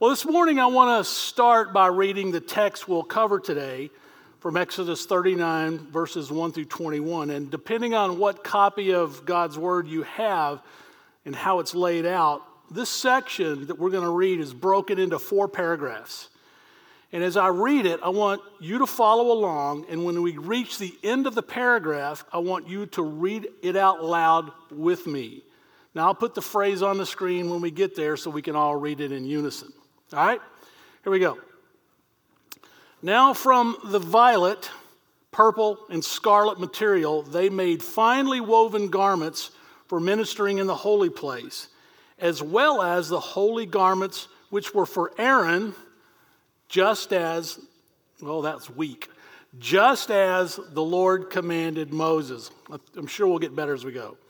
Well, this morning I want to start by reading the text we'll cover today from Exodus 39, verses 1 through 21. And depending on what copy of God's Word you have and how it's laid out, this section that we're going to read is broken into 4 paragraphs. And as I read it, I want you to follow along. And when we reach the end of the paragraph, I want you to read it out loud with me. Now, I'll put the phrase on the screen when we get there so we can all read it in unison. All right? Here we go. Now from the violet, purple, and scarlet material, they made finely woven garments for ministering in the holy place, as well as the holy garments which were for Aaron, just as the Lord commanded Moses. I'm sure we'll get better as we go.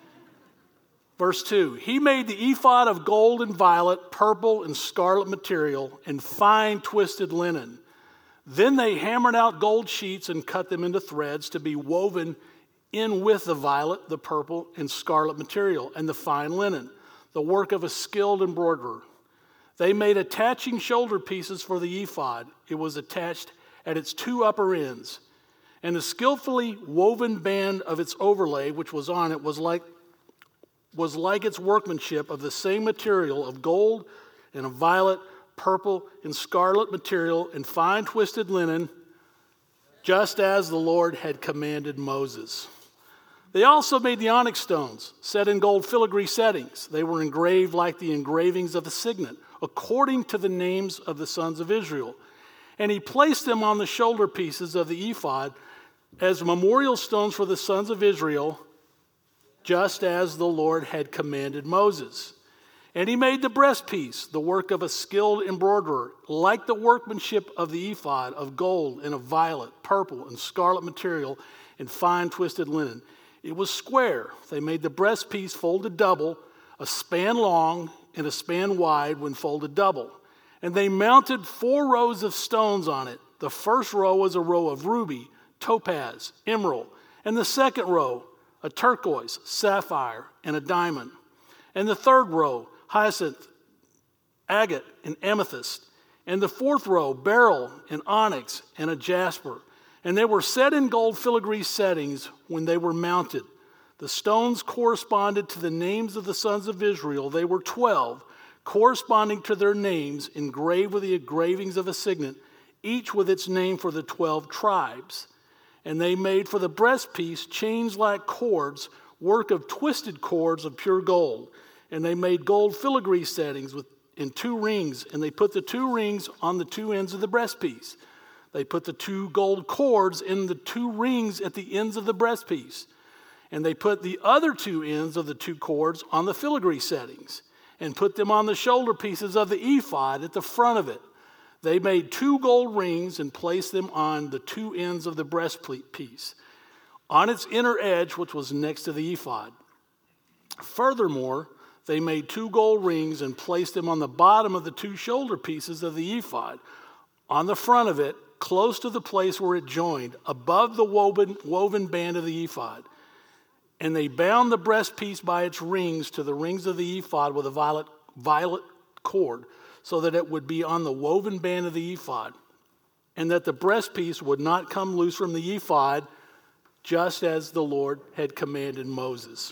Verse 2, he made the ephod of gold and violet, purple and scarlet material, and fine twisted linen. Then they hammered out gold sheets and cut them into threads to be woven in with the violet, the purple, and scarlet material, and the fine linen, the work of a skilled embroiderer. They made attaching shoulder pieces for the ephod. It was attached at its 2 upper ends. And the skillfully woven band of its overlay, which was on it, was like its workmanship of the same material of gold and of violet, purple, and scarlet material, and fine twisted linen, just as the Lord had commanded Moses. They also made the onyx stones, set in gold filigree settings. They were engraved like the engravings of a signet, according to the names of the sons of Israel. And he placed them on the shoulder pieces of the ephod as memorial stones for the sons of Israel, just as the Lord had commanded Moses. And he made the breastpiece, the work of a skilled embroiderer, like the workmanship of the ephod, of gold and of violet, purple, and scarlet material, and fine twisted linen. It was square. They made the breastpiece folded double, a span long and a span wide when folded double. And they mounted 4 rows of stones on it. The first row was a row of ruby, topaz, emerald, and the second row, a turquoise, sapphire, and a diamond. And the third row, hyacinth, agate, and amethyst. And the fourth row, beryl, and onyx, and a jasper. And they were set in gold filigree settings when they were mounted. The stones corresponded to the names of the sons of Israel. They were 12, corresponding to their names, engraved with the engravings of a signet, each with its name for the 12 tribes. And they made for the breastpiece chains like cords, work of twisted cords of pure gold. And they made gold filigree settings in 2 rings, and they put the 2 rings on the 2 ends of the breastpiece. They put the 2 gold cords in the 2 rings at the ends of the breastpiece. And they put the other 2 ends of the 2 cords on the filigree settings, and put them on the shoulder pieces of the ephod at the front of it. They made 2 gold rings and placed them on the 2 ends of the breastpiece, on its inner edge, which was next to the ephod. Furthermore, they made 2 gold rings and placed them on the bottom of the 2 shoulder pieces of the ephod, on the front of it, close to the place where it joined, above the woven band of the ephod. And they bound the breastpiece by its rings to the rings of the ephod with a violet cord, so that it would be on the woven band of the ephod, and that the breastpiece would not come loose from the ephod, just as the Lord had commanded Moses.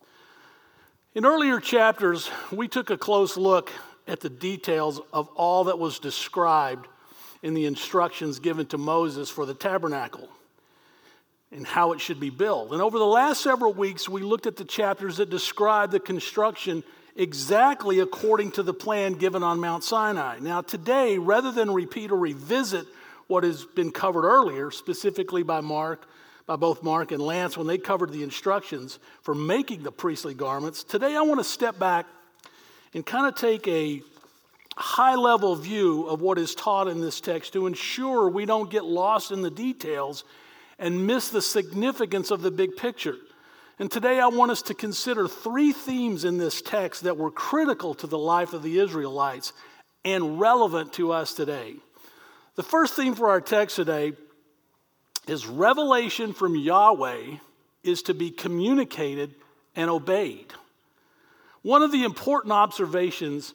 In earlier chapters, we took a close look at the details of all that was described in the instructions given to Moses for the tabernacle and how it should be built. And over the last several weeks, we looked at the chapters that describe the construction exactly according to the plan given on Mount Sinai. Now today, rather than repeat or revisit what has been covered earlier, specifically by both Mark and Lance when they covered the instructions for making the priestly garments, today I want to step back and kind of take a high-level view of what is taught in this text to ensure we don't get lost in the details and miss the significance of the big picture. And today I want us to consider 3 themes in this text that were critical to the life of the Israelites and relevant to us today. The first theme for our text today is revelation from Yahweh is to be communicated and obeyed. One of the important observations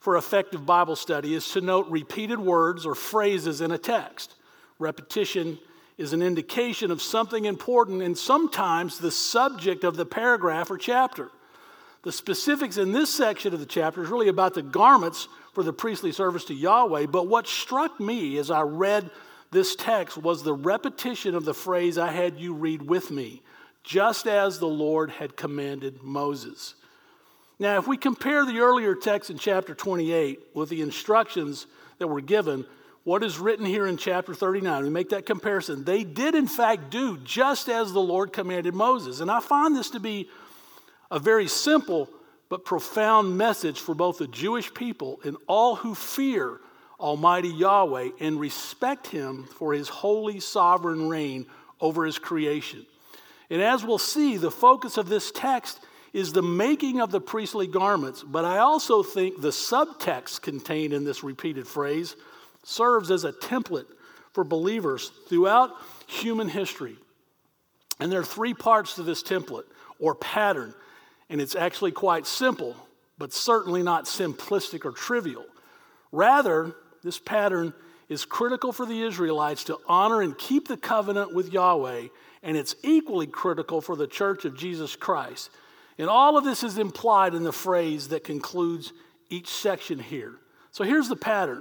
for effective Bible study is to note repeated words or phrases in a text. Repetition is an indication of something important and sometimes the subject of the paragraph or chapter. The specifics in this section of the chapter is really about the garments for the priestly service to Yahweh, but what struck me as I read this text was the repetition of the phrase I had you read with me, just as the Lord had commanded Moses. Now, if we compare the earlier text in chapter 28 with the instructions that were given, what is written here in chapter 39, we make that comparison. They did, in fact, do just as the Lord commanded Moses. And I find this to be a very simple but profound message for both the Jewish people and all who fear Almighty Yahweh and respect Him for His holy sovereign reign over His creation. And as we'll see, the focus of this text is the making of the priestly garments, but I also think the subtext contained in this repeated phrase serves as a template for believers throughout human history. And there are three parts to this template or pattern, and it's actually quite simple, but certainly not simplistic or trivial. Rather, this pattern is critical for the Israelites to honor and keep the covenant with Yahweh, and it's equally critical for the church of Jesus Christ. And all of this is implied in the phrase that concludes each section here. So here's the pattern.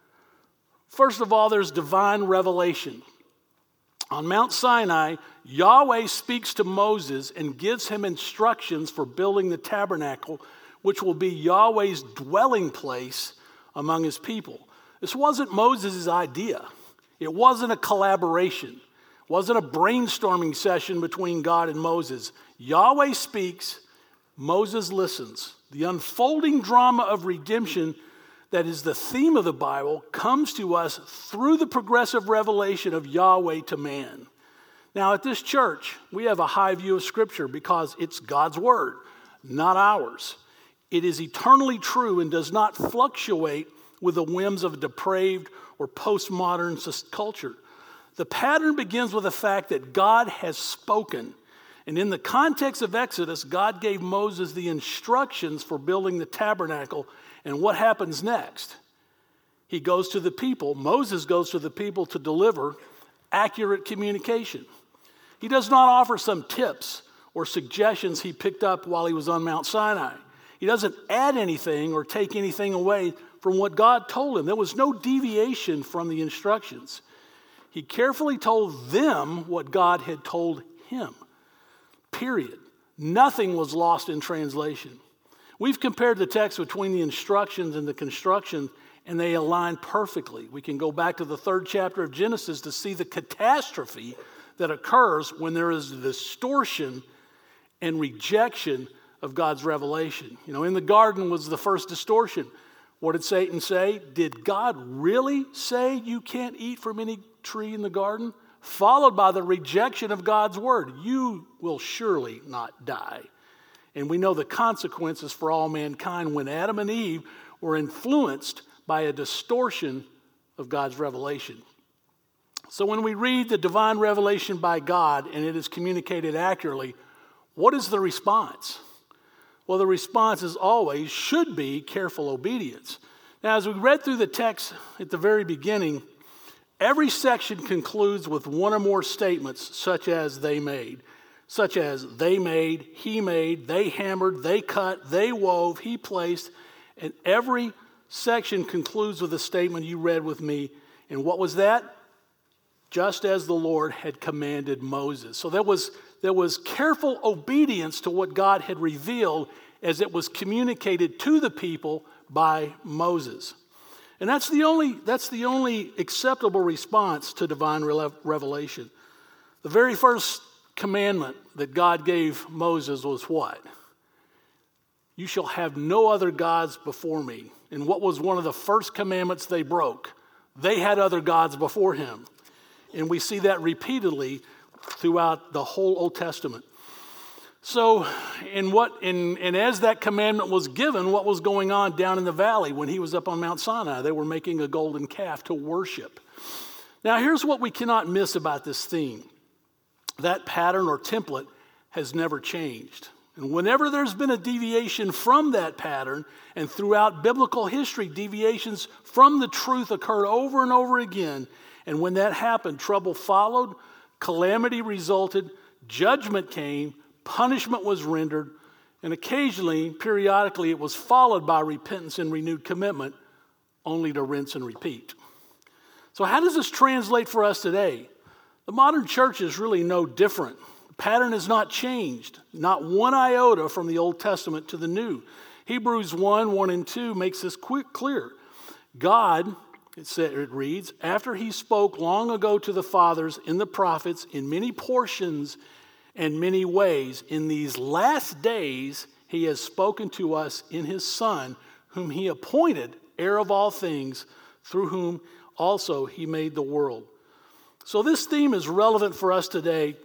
First of all, there's divine revelation. On Mount Sinai, Yahweh speaks to Moses and gives him instructions for building the tabernacle, which will be Yahweh's dwelling place among his people. This wasn't Moses' idea. It wasn't a collaboration. It wasn't a brainstorming session between God and Moses. Yahweh speaks, Moses listens. The unfolding drama of redemption that is the theme of the Bible comes to us through the progressive revelation of Yahweh to man. Now, at this church, we have a high view of Scripture because it's God's Word, not ours. It is eternally true and does not fluctuate with the whims of a depraved or postmodern culture. The pattern begins with the fact that God has spoken. And in the context of Exodus, God gave Moses the instructions for building the tabernacle. And what happens next? He goes to the people. Moses goes to the people to deliver accurate communication. He does not offer some tips or suggestions he picked up while he was on Mount Sinai. He doesn't add anything or take anything away from what God told him. There was no deviation from the instructions. He carefully told them what God had told him. Period. Nothing was lost in translation. We've compared the text between the instructions and the construction, and they align perfectly. We can go back to the 3rd chapter of Genesis to see the catastrophe that occurs when there is a distortion and rejection of God's revelation. You know, in the garden was the first distortion. What did Satan say? Did God really say you can't eat from any tree in the garden? Followed by the rejection of God's word. You will surely not die. And we know the consequences for all mankind when Adam and Eve were influenced by a distortion of God's revelation. So when we read the divine revelation by God and it is communicated accurately, what is the response? Well, the response is always, should be, careful obedience. Now, as we read through the text at the very beginning, every section concludes with one or more statements such as they made, he made, they hammered, they cut, they wove, he placed, and every section concludes with a statement you read with me. And what was that? Just as the Lord had commanded Moses. So there was careful obedience to what God had revealed as it was communicated to the people by Moses. And that's the only acceptable response to divine revelation. The very first commandment that God gave Moses was what? You shall have no other gods before me. And what was one of the first commandments they broke? They had other gods before him. And we see that repeatedly throughout the whole Old Testament. So, and as that commandment was given, what was going on down in the valley when he was up on Mount Sinai? They were making a golden calf to worship. Now, here's what we cannot miss about this theme. That pattern or template has never changed. And whenever there's been a deviation from that pattern, and throughout biblical history, deviations from the truth occurred over and over again. And when that happened, trouble followed, calamity resulted, judgment came, punishment was rendered, and occasionally, periodically, it was followed by repentance and renewed commitment, only to rinse and repeat. So how does this translate for us today? The modern church is really no different. The pattern has not changed, not one iota from the Old Testament to the New. Hebrews 1 and 2 makes this clear. God, it reads, after he spoke long ago to the fathers in the prophets in many portions and many ways, in these last days he has spoken to us in his Son, whom he appointed heir of all things, through whom also he made the world. So this theme is relevant for us today,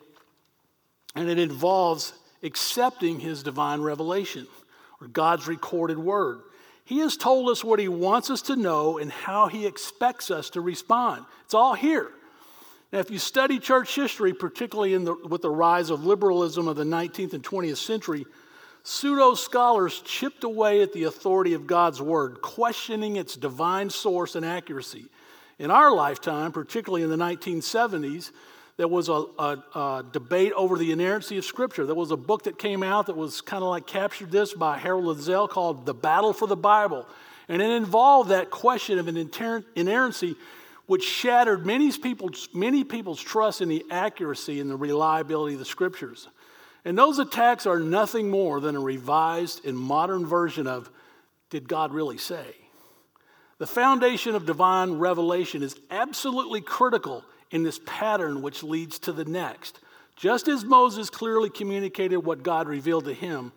and it involves accepting his divine revelation, or God's recorded word. He has told us what he wants us to know and how he expects us to respond. It's all here. Now, if you study church history, particularly with the rise of liberalism of the 19th and 20th century, pseudo-scholars chipped away at the authority of God's word, questioning its divine source and accuracy. In our lifetime, particularly in the 1970s, there was a debate over the inerrancy of Scripture. There was a book that came out that was kind of like captured this by Harold Liddell called The Battle for the Bible. And it involved that question of an inerrancy, which shattered many people's trust in the accuracy and the reliability of the Scriptures. And those attacks are nothing more than a revised and modern version of, did God really say? The foundation of divine revelation is absolutely critical in this pattern which leads to the next. Just as Moses clearly communicated what God revealed to him,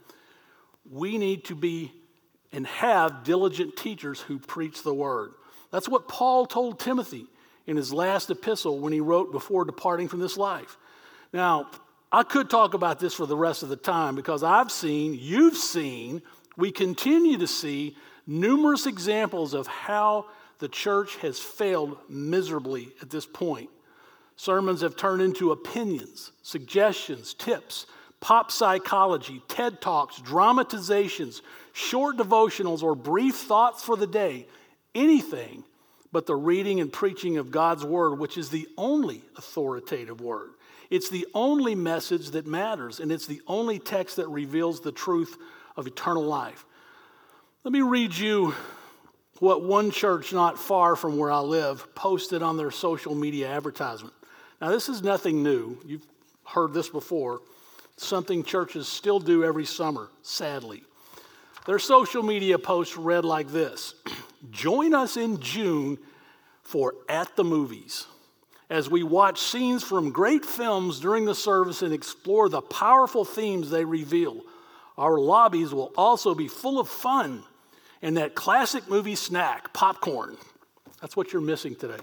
we need to be and have diligent teachers who preach the word. That's what Paul told Timothy in his last epistle when he wrote before departing from this life. Now, I could talk about this for the rest of the time because you've seen, we continue to see numerous examples of how the church has failed miserably at this point. Sermons have turned into opinions, suggestions, tips, pop psychology, TED Talks, dramatizations, short devotionals, or brief thoughts for the day. Anything but the reading and preaching of God's word, which is the only authoritative word. It's the only message that matters, and it's the only text that reveals the truth of eternal life. Let me read you what one church not far from where I live posted on their social media advertisement. Now, this is nothing new. You've heard this before. Something churches still do every summer, sadly. Their social media post read like this: join us in June for At the Movies, as we watch scenes from great films during the service and explore the powerful themes they reveal. Our lobbies will also be full of fun and that classic movie snack, popcorn. That's what you're missing today.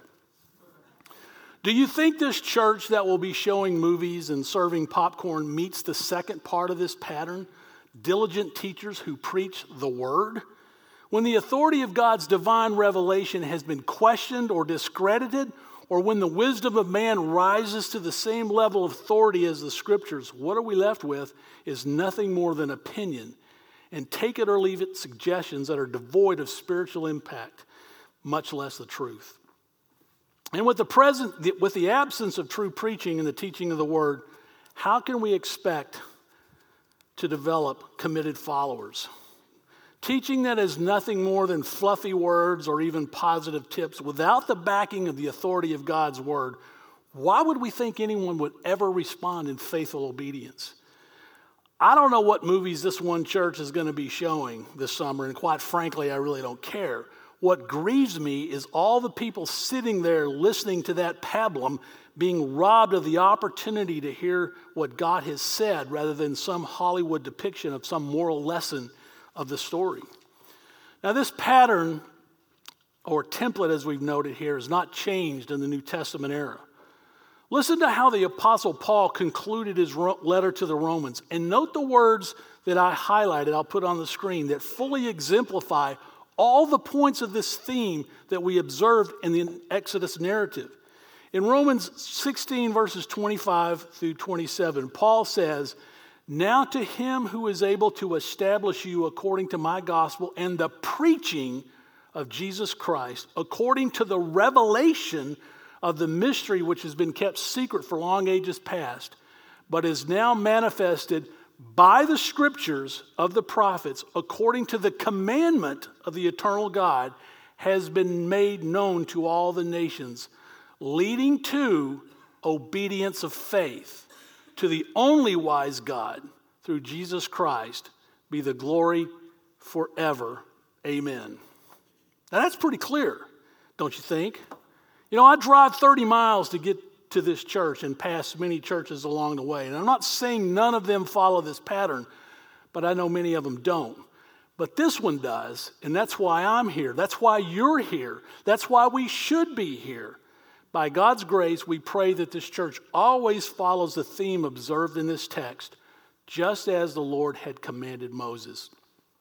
Do you think this church that will be showing movies and serving popcorn meets the second part of this pattern? Diligent teachers who preach the word? When the authority of God's divine revelation has been questioned or discredited, or when the wisdom of man rises to the same level of authority as the Scriptures, what are we left with is nothing more than opinion, and take it or leave it suggestions that are devoid of spiritual impact, much less the truth. And with the absence of true preaching and the teaching of the word, how can we expect to develop committed followers? Teaching that is nothing more than fluffy words or even positive tips without the backing of the authority of God's word, why would we think anyone would ever respond in faithful obedience? I don't know what movies this one church is going to be showing this summer, and quite frankly, I really don't care. What grieves me is all the people sitting there listening to that pablum being robbed of the opportunity to hear what God has said rather than some Hollywood depiction of some moral lesson of the story. Now, this pattern or template, as we've noted here, is not changed in the New Testament era. Listen to how the Apostle Paul concluded his letter to the Romans, and note the words that I highlighted, I'll put on the screen, that fully exemplify all the points of this theme that we observed in the Exodus narrative. In Romans 16, verses 25 through 27, Paul says, Now to him who is able to establish you according to my gospel and the preaching of Jesus Christ, according to the revelation of the mystery which has been kept secret for long ages past, but is now manifested by the scriptures of the prophets, according to the commandment of the eternal God, has been made known to all the nations, leading to obedience of faith, to the only wise God, through Jesus Christ, be the glory forever. Amen. Now that's pretty clear, don't you think? You know, I drive 30 miles to get to this church and pass many churches along the way. And I'm not saying none of them follow this pattern, but I know many of them don't. But this one does, and that's why I'm here. That's why you're here. That's why we should be here. By God's grace, we pray that this church always follows the theme observed in this text, just as the Lord had commanded Moses.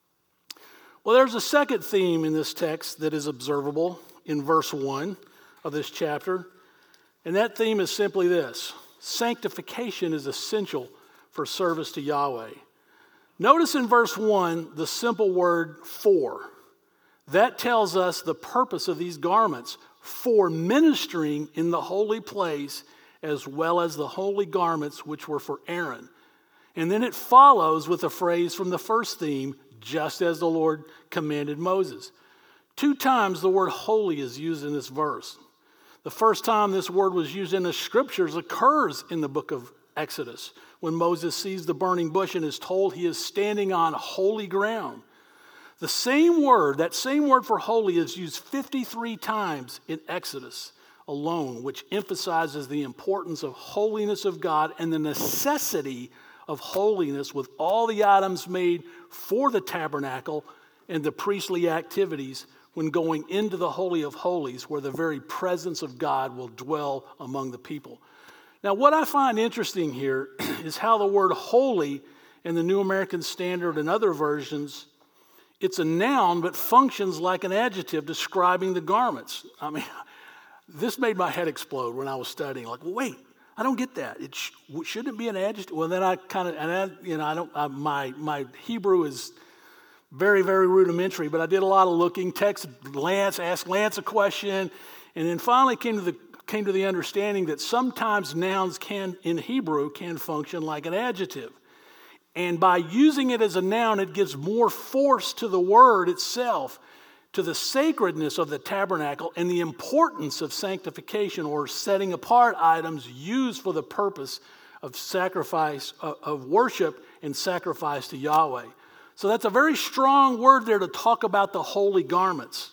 Well, there's a second theme in this text that is observable in verse 1 of this chapter, and that theme is simply this: sanctification is essential for service to Yahweh. Notice in verse 1 the simple word for. That tells us the purpose of these garments: for ministering in the holy place, as well as the holy garments which were for Aaron. And then it follows with a phrase from the first theme, just as the Lord commanded Moses. 2 times the word holy is used in this verse. The first time this word was used in the scriptures occurs in the book of Exodus, when Moses sees the burning bush and is told he is standing on holy ground. The same word, that same word for holy, is used 53 times in Exodus alone, which emphasizes the importance of holiness of God and the necessity of holiness with all the items made for the tabernacle and the priestly activities when going into the Holy of Holies, where the very presence of God will dwell among the people. Now, what I find interesting here is how the word holy in the New American Standard and other versions, it's a noun but functions like an adjective describing the garments. I mean, this made my head explode when I was studying. Like, well, wait, I don't get that. Shouldn't it be an adjective? Well, then I kind of, my Hebrew is very, very rudimentary, but I did a lot of looking, asked Lance a question, and then finally came to the understanding that sometimes nouns in Hebrew can function like an adjective. And by using it as a noun, it gives more force to the word itself, to the sacredness of the tabernacle and the importance of sanctification, or setting apart items used for the purpose of sacrifice, of worship and sacrifice to Yahweh. So that's a very strong word there to talk about the holy garments.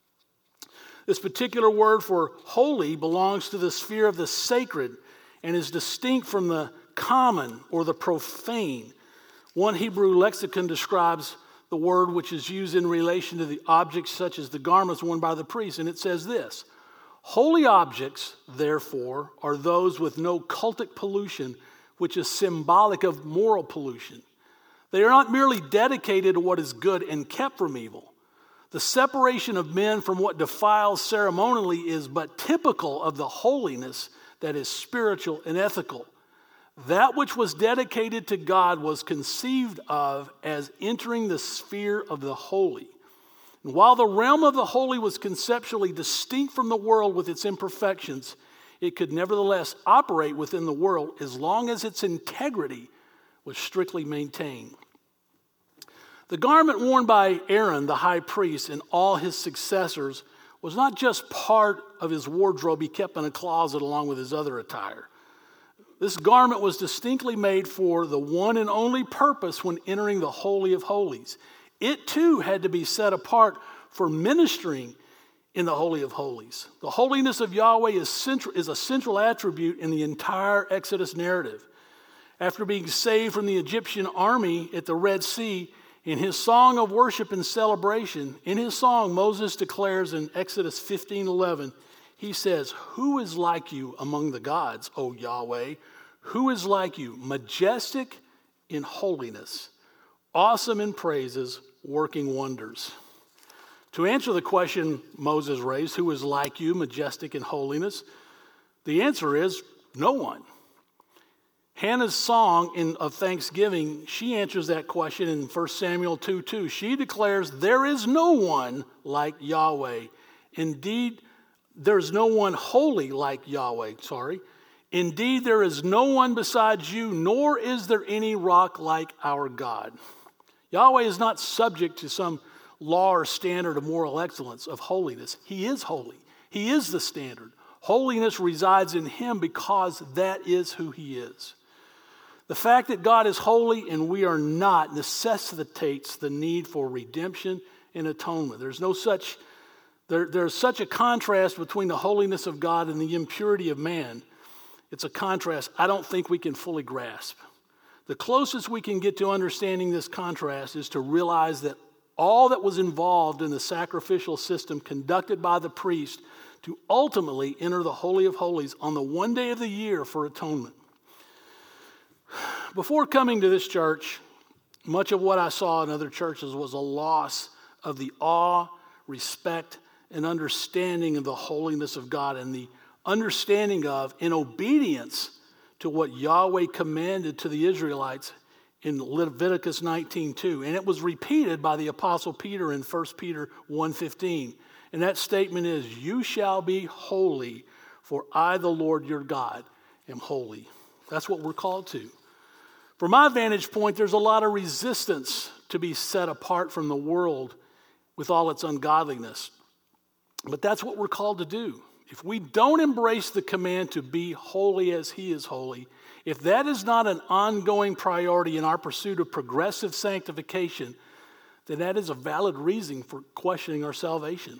This particular word for holy belongs to the sphere of the sacred and is distinct from the common or the profane. One Hebrew lexicon describes the word which is used in relation to the objects such as the garments worn by the priest, and it says this: holy objects, therefore, are those with no cultic pollution, which is symbolic of moral pollution. They are not merely dedicated to what is good and kept from evil. The separation of men from what defiles ceremonially is but typical of the holiness that is spiritual and ethical. That which was dedicated to God was conceived of as entering the sphere of the holy. And while the realm of the holy was conceptually distinct from the world with its imperfections, it could nevertheless operate within the world as long as its integrity was strictly maintained. The garment worn by Aaron, the high priest, and all his successors was not just part of his wardrobe he kept in a closet along with his other attire. This garment was distinctly made for the one and only purpose when entering the Holy of Holies. It too had to be set apart for ministering in the Holy of Holies. The holiness of Yahweh is a central attribute in the entire Exodus narrative. After being saved from the Egyptian army at the Red Sea, in his song of worship and celebration, in his song, Moses declares in Exodus 15:11, he says, "Who is like you among the gods, O Yahweh? Who is like you, majestic in holiness, awesome in praises, working wonders?" To answer the question Moses raised, who is like you, majestic in holiness, the answer is no one. Hannah's song of thanksgiving, she answers that question in 1 Samuel 2:2. She declares, there is no one like Yahweh. Indeed, there's no one holy like Yahweh. Indeed, there is no one besides you, nor is there any rock like our God. Yahweh is not subject to some law or standard of moral excellence, of holiness. He is holy. He is the standard. Holiness resides in him because that is who he is. The fact that God is holy and we are not necessitates the need for redemption and atonement. There's such a contrast between the holiness of God and the impurity of man. It's a contrast I don't think we can fully grasp. The closest we can get to understanding this contrast is to realize that all that was involved in the sacrificial system conducted by the priest to ultimately enter the Holy of Holies on the one day of the year for atonement. Before coming to this church, much of what I saw in other churches was a loss of the awe, respect, and understanding of the holiness of God and the understanding of and obedience to what Yahweh commanded to the Israelites in Leviticus 19:2. And it was repeated by the Apostle Peter in 1 Peter 1:15. And that statement is, you shall be holy, for I, the Lord your God, am holy. That's what we're called to. From my vantage point, there's a lot of resistance to be set apart from the world with all its ungodliness. But that's what we're called to do. If we don't embrace the command to be holy as he is holy, if that is not an ongoing priority in our pursuit of progressive sanctification, then that is a valid reason for questioning our salvation.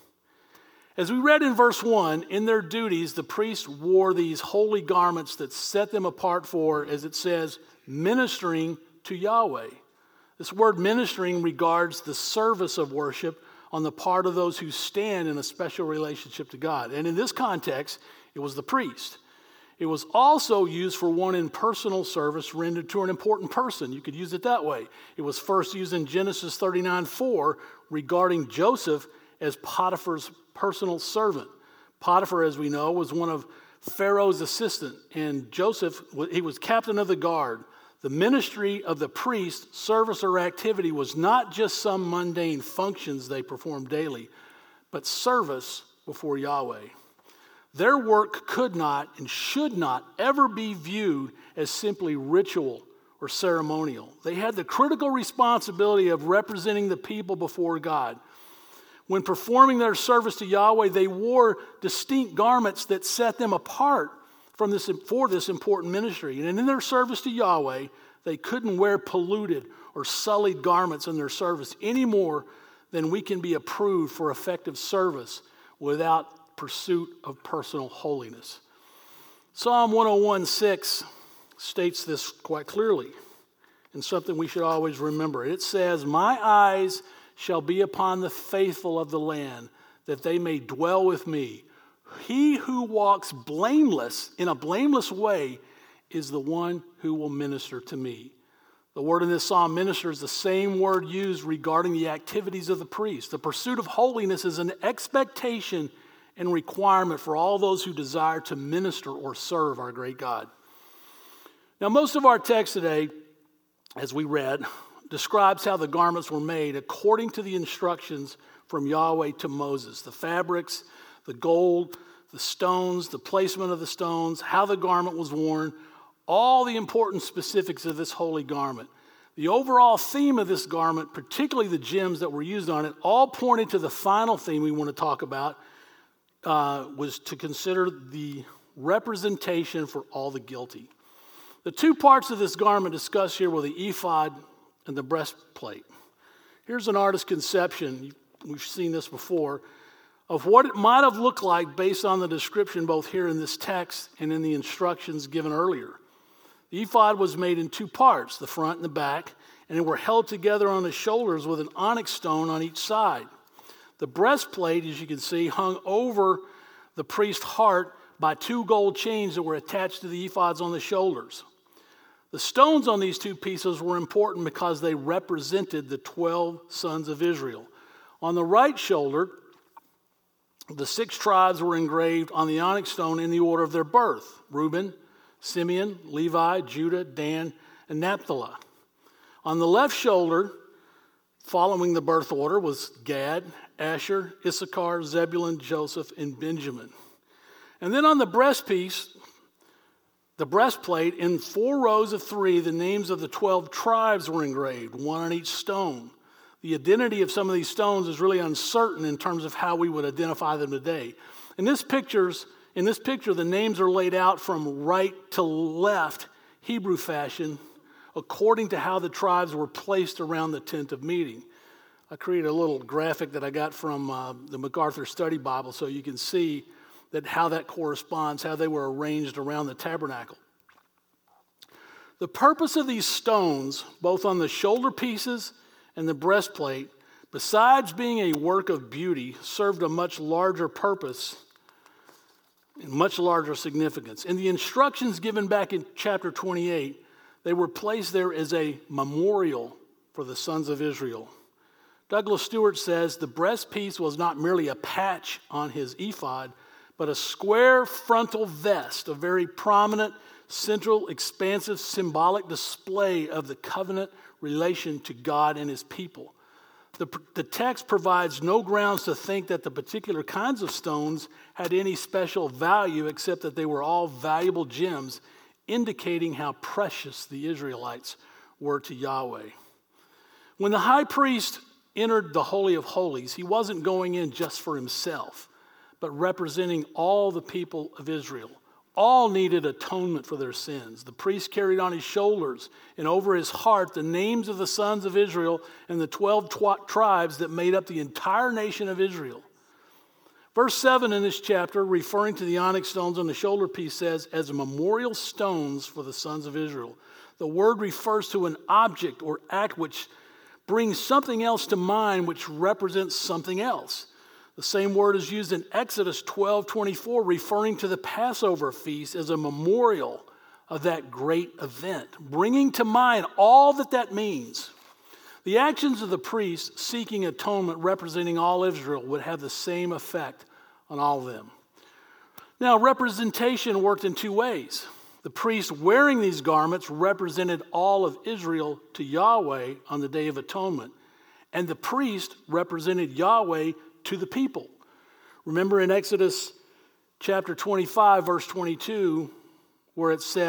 As we read in verse 1, in their duties, the priests wore these holy garments that set them apart for, as it says, ministering to Yahweh. This word ministering regards the service of worship on the part of those who stand in a special relationship to God. And in this context, it was the priest. It was also used for one in personal service rendered to an important person. You could use it that way. It was first used in Genesis 39:4 regarding Joseph as Potiphar's personal servant. Potiphar, as we know, was one of Pharaoh's assistants, and Joseph, he was captain of the guard. The ministry of the priest, service or activity, was not just some mundane functions they performed daily, but service before Yahweh. Their work could not and should not ever be viewed as simply ritual or ceremonial. They had the critical responsibility of representing the people before God. When performing their service to Yahweh, they wore distinct garments that set them apart for this important ministry. And in their service to Yahweh, they couldn't wear polluted or sullied garments in their service any more than we can be approved for effective service without pursuit of personal holiness. Psalm 101:6 states this quite clearly, and something we should always remember. It says, my eyes shall be upon the faithful of the land, that they may dwell with me. He who walks blameless, in a blameless way, is the one who will minister to me. The word in this psalm, minister, is the same word used regarding the activities of the priest. The pursuit of holiness is an expectation and requirement for all those who desire to minister or serve our great God. Now, most of our text today, as we read, describes how the garments were made according to the instructions from Yahweh to Moses. The fabrics, the gold, the stones, the placement of the stones, how the garment was worn, all the important specifics of this holy garment. The overall theme of this garment, particularly the gems that were used on it, all pointed to the final theme we want to talk about, was to consider the representation for all the guilty. The two parts of this garment discussed here were the ephod and the breastplate. Here's an artist's conception, we've seen this before, of what it might have looked like based on the description both here in this text and in the instructions given earlier. The ephod was made in two parts, the front and the back, and they were held together on the shoulders with an onyx stone on each side. The breastplate, as you can see, hung over the priest's heart by two gold chains that were attached to the ephods on the shoulders. The stones on these two pieces were important because they represented the 12 sons of Israel. On the right shoulder, the 6 tribes were engraved on the onyx stone in the order of their birth: Reuben, Simeon, Levi, Judah, Dan, and Naphtali. On the left shoulder, following the birth order, was Gad, Asher, Issachar, Zebulun, Joseph, and Benjamin. And then on the breastplate, in 4 rows of 3, the names of the 12 tribes were engraved, one on each stone. The identity of some of these stones is really uncertain in terms of how we would identify them today. In this picture, the names are laid out from right to left, Hebrew fashion, according to how the tribes were placed around the tent of meeting. I created a little graphic that I got from the MacArthur Study Bible so you can see how that corresponds, how they were arranged around the tabernacle. The purpose of these stones, both on the shoulder pieces and the breastplate, besides being a work of beauty, served a much larger purpose and much larger significance. In the instructions given back in chapter 28, they were placed there as a memorial for the sons of Israel. Douglas Stewart says the breastpiece was not merely a patch on his ephod, but a square frontal vest, a very prominent, central, expansive, symbolic display of the covenant relation to God and his people. The text provides no grounds to think that the particular kinds of stones had any special value except that they were all valuable gems indicating how precious the Israelites were to Yahweh. When the high priest entered the Holy of Holies, he wasn't going in just for himself, but representing all the people of Israel. All needed atonement for their sins. The priest carried on his shoulders and over his heart the names of the sons of Israel and the 12 tribes that made up the entire nation of Israel. Verse 7 in this chapter, referring to the onyx stones on the shoulder piece, says, as memorial stones for the sons of Israel. The word refers to an object or act which brings something else to mind which represents something else. The same word is used in Exodus 12:24, referring to the Passover feast as a memorial of that great event, bringing to mind all that means. The actions of the priest seeking atonement representing all Israel would have the same effect on all of them. Now, representation worked in 2 ways. The priest wearing these garments represented all of Israel to Yahweh on the Day of Atonement, and the priest represented Yahweh to the people. Remember in Exodus chapter 25, verse 22, where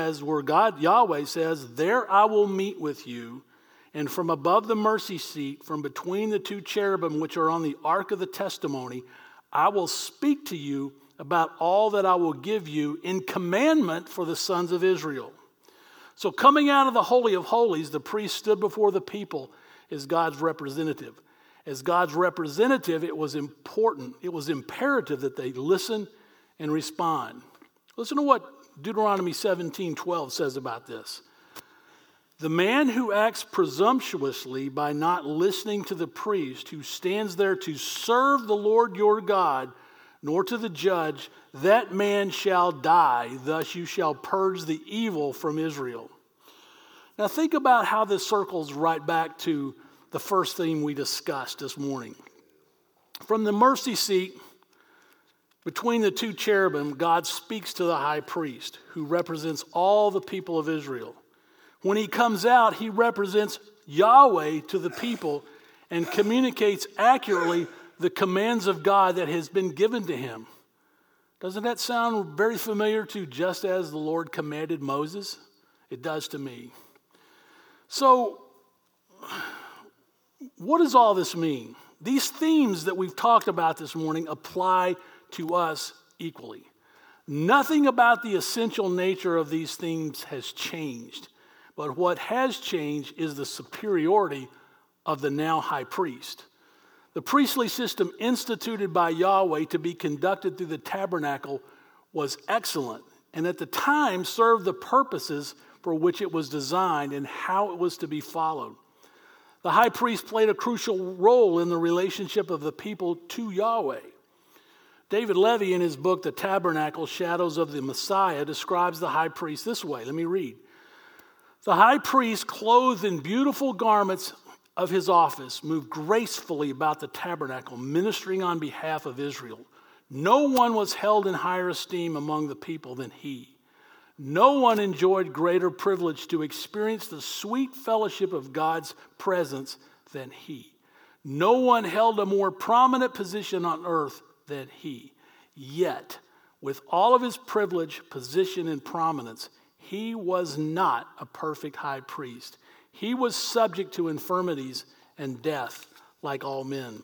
Yahweh says, there I will meet with you, and from above the mercy seat, from between the 2 cherubim which are on the ark of the testimony, I will speak to you about all that I will give you in commandment for the sons of Israel. So coming out of the Holy of Holies, the priest stood before the people as God's representative. As God's representative, it was important, it was imperative that they listen and respond. Listen to what Deuteronomy 17:12 says about this. The man who acts presumptuously by not listening to the priest who stands there to serve the Lord your God, nor to the judge, that man shall die. Thus you shall purge the evil from Israel. Now think about how this circles right back to the first theme we discussed this morning. From the mercy seat, between the 2 cherubim, God speaks to the high priest, who represents all the people of Israel. When he comes out, he represents Yahweh to the people and communicates accurately the commands of God that has been given to him. Doesn't that sound very familiar to just as the Lord commanded Moses? It does to me. So, what does all this mean? These themes that we've talked about this morning apply to us equally. Nothing about the essential nature of these themes has changed, but what has changed is the superiority of the now high priest. The priestly system instituted by Yahweh to be conducted through the tabernacle was excellent, and at the time served the purposes for which it was designed and how it was to be followed. The high priest played a crucial role in the relationship of the people to Yahweh. David Levy, in his book, The Tabernacle, Shadows of the Messiah, describes the high priest this way. Let me read. The high priest, clothed in beautiful garments of his office, moved gracefully about the tabernacle, ministering on behalf of Israel. No one was held in higher esteem among the people than he. No one enjoyed greater privilege to experience the sweet fellowship of God's presence than he. No one held a more prominent position on earth than he. Yet, with all of his privilege, position, and prominence, he was not a perfect high priest. He was subject to infirmities and death like all men.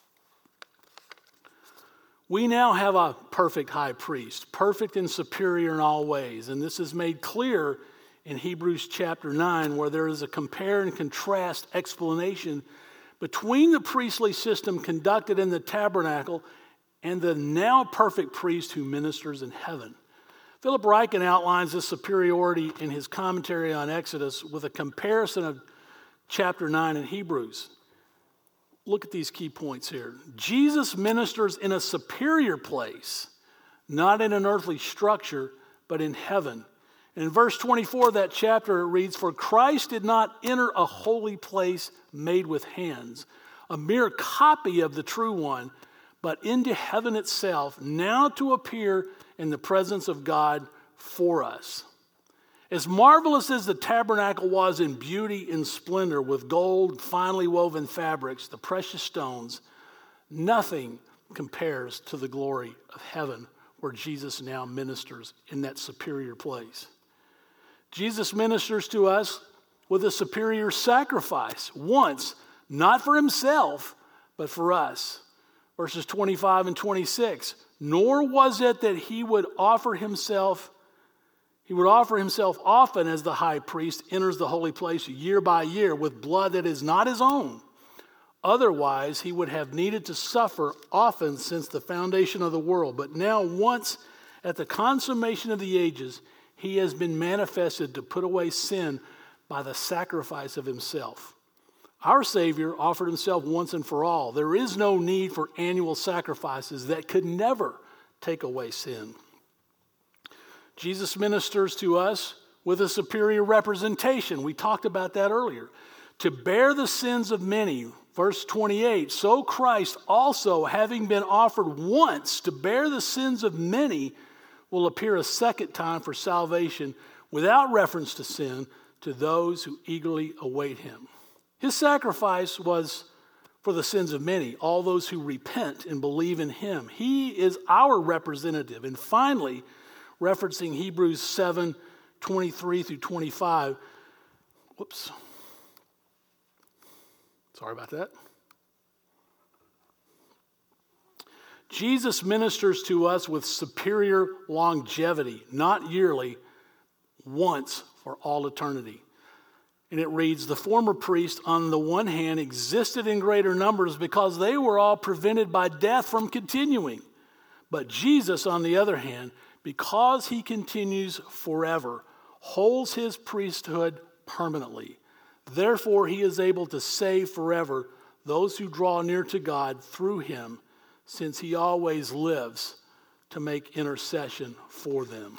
We now have a perfect high priest, perfect and superior in all ways. And this is made clear in Hebrews chapter 9, where there is a compare and contrast explanation between the priestly system conducted in the tabernacle and the now perfect priest who ministers in heaven. Philip Ryken outlines this superiority in his commentary on Exodus with a comparison of chapter 9 in Hebrews. Look at these key points here. Jesus ministers in a superior place, not in an earthly structure, but in heaven. In verse 24 of that chapter it reads, "For Christ did not enter a holy place made with hands, a mere copy of the true one, but into heaven itself, now to appear in the presence of God for us." As marvelous as the tabernacle was in beauty and splendor, with gold, finely woven fabrics, the precious stones, nothing compares to the glory of heaven, where Jesus now ministers in that superior place. Jesus ministers to us with a superior sacrifice, once, not for himself, but for us. Verses 25 and 26, "Nor was it that he would offer himself often as the high priest enters the holy place year by year with blood that is not his own. Otherwise, he would have needed to suffer often since the foundation of the world. But now, once at the consummation of the ages, he has been manifested to put away sin by the sacrifice of himself. Our Savior offered himself once and for all. There is no need for annual sacrifices that could never take away sin." Jesus ministers to us with a superior representation. We talked about that earlier. To bear the sins of many. Verse 28, "So Christ also, having been offered once to bear the sins of many, will appear a second time for salvation without reference to sin to those who eagerly await him." His sacrifice was for the sins of many, all those who repent and believe in him. He is our representative. And finally, referencing Hebrews 7, 23 through 25. Sorry about that. Jesus ministers to us with superior longevity, not yearly, once for all eternity. And it reads, "The former priests, on the one hand, existed in greater numbers because they were all prevented by death from continuing. But Jesus, on the other hand, because he continues forever, holds his priesthood permanently. Therefore, he is able to save forever those who draw near to God through him, since he always lives to make intercession for them."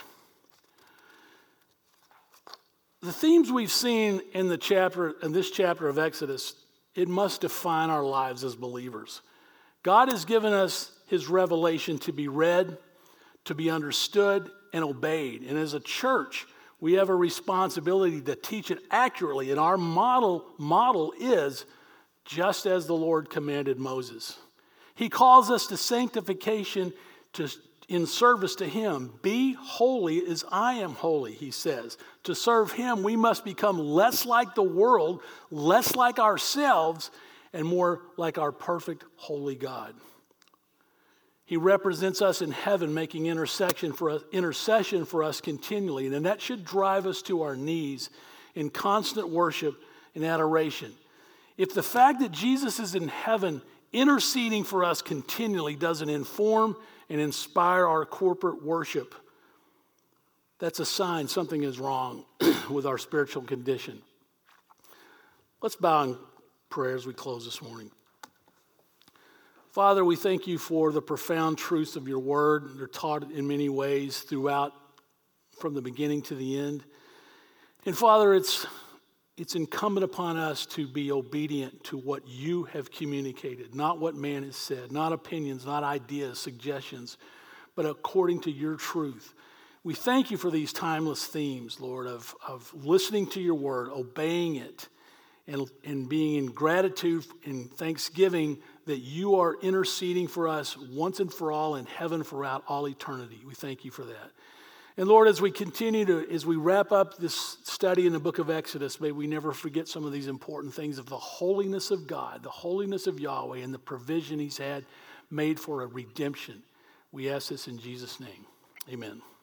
The themes we've seen in this chapter of Exodus, it must define our lives as believers. God has given us his revelation to be read, to be understood, and obeyed. And as a church, we have a responsibility to teach it accurately. And our model is just as the Lord commanded Moses. He calls us to sanctification in service to him. "Be holy as I am holy," he says. To serve him, we must become less like the world, less like ourselves, and more like our perfect, holy God. He represents us in heaven, making intercession for us continually. And that should drive us to our knees in constant worship and adoration. If the fact that Jesus is in heaven interceding for us continually doesn't inform and inspire our corporate worship, that's a sign something is wrong with our spiritual condition. Let's bow in prayer as we close this morning. Father, we thank you for the profound truths of your word. They're taught in many ways throughout, from the beginning to the end. And Father, it's incumbent upon us to be obedient to what you have communicated, not what man has said, not opinions, not ideas, suggestions, but according to your truth. We thank you for these timeless themes, Lord, of listening to your word, obeying it, and being in gratitude and thanksgiving that you are interceding for us once and for all in heaven throughout all eternity. We thank you for that. And Lord, as we wrap up this study in the book of Exodus, may we never forget some of these important things of the holiness of God, the holiness of Yahweh, and the provision he's had made for a redemption. We ask this in Jesus' name. Amen.